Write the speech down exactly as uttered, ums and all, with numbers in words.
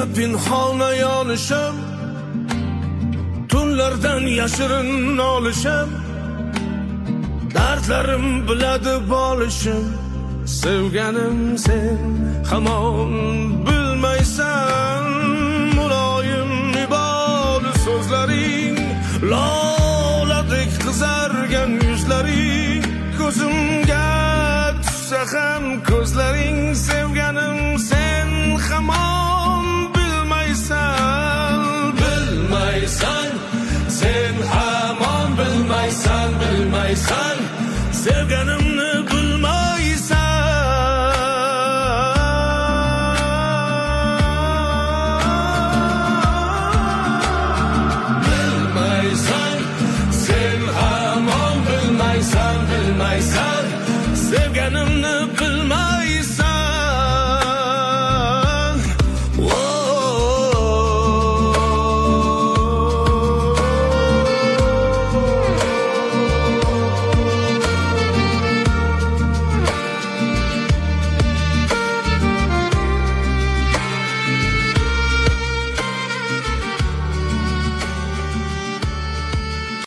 pinhona yonishim, tunlardan yashirin nolishim, dardlarim biladi bolishim. Sevganim sen hamon bilmaysan, muloyim ibol so'zlaring, loladek qizargan yuzlaring, ko'zimga tushsa ham ko'zlaring. Sevganim sen hamon bilmaysan, bilmaysan, sen hamon bilmaysan, bilmaysan, sevganimni